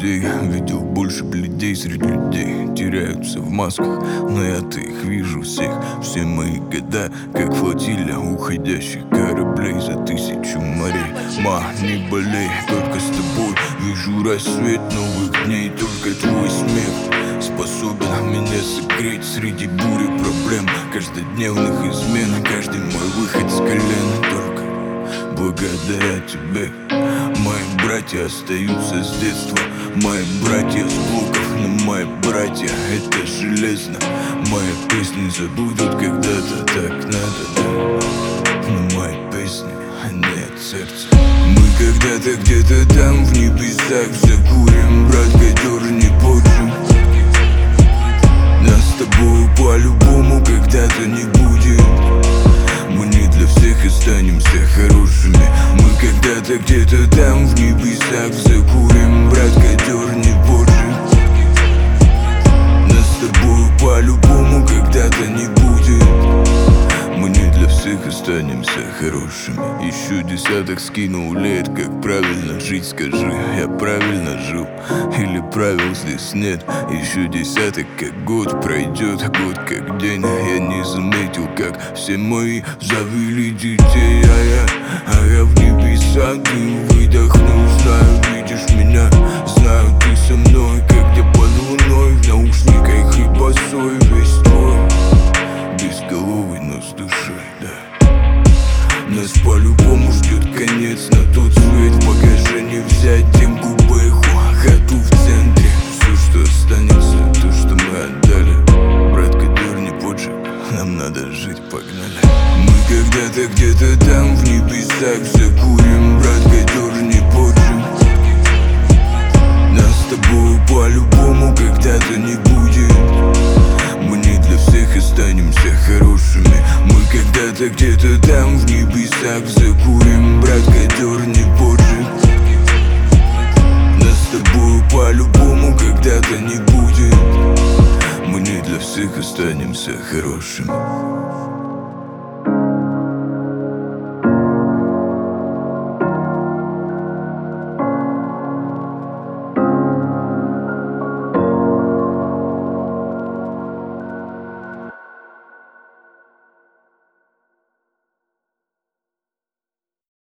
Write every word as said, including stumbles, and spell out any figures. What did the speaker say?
людей. Видел больше бледей среди людей. Теряются в масках, но я-то их вижу всех. Все мои года, как флотилия уходящих кораблей за тысячу морей. Ма, не болей, только с тобой вижу рассвет новых дней. Только твой смех способен меня согреть среди бури проблем, каждодневных измен. Каждый мой выход с колена только благодаря тебе. Мои братья остаются с детства, мои братья с блоков, но мои братья — это железно. Мои песни забудут когда-то, так надо, да. Но мои песни, они от сердца. Мы когда-то где-то там в небесах закурим, брат, который не почим. Нас с тобою по-любому когда-то не будет. Мы не для всех останемся хорошими. Мы когда-то где-то там в небесах закурим, брат, который не позже. Нас с тобою по-любому когда-то не будет. Мы не для всех останемся хорошими. Еще десяток скинул лет, как правильно жить, скажи. Я правильно жил или правил здесь нет? Еще десяток, как год пройдет, год как день. Я не заметил, как все мои завели детей. А я, а я в небеса дым выдохнул. Знаю, видишь меня, знаю, ты со мной, как где под луной. В наушниках и босой весь твой, безголовый, но с душой, да. Нас по-любому ждет конец, на тот свет в багаже не взять. Демку бэху, хату в центре. Все, что останется, то, что мы отдали. Брат, который не поджиг, нам надо жить, погнали. Мы когда-то где-то там в небесах закурим, брат, который не поджиг. Нас с тобою по-любому когда-то не будет. Мы не для всех останемся хорошими. Мы когда-то где-то там в небесах